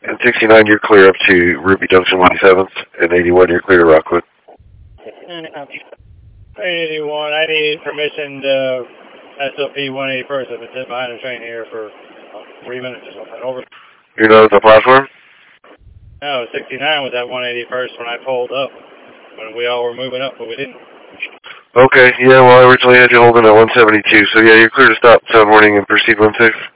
And 69, you're clear up to Ruby Junction 187th, and 81, you're clear to Rockwood. 81, I need permission to SOP 181st if it's in behind the train here for 3 minutes or something. Over. You're not at the platform? No, 69 was at 181st when I pulled up, when we all were moving up, but we didn't. Okay, yeah, well, I originally had you holding at 172, so yeah, you're clear to stop, sound warning, and proceed 16.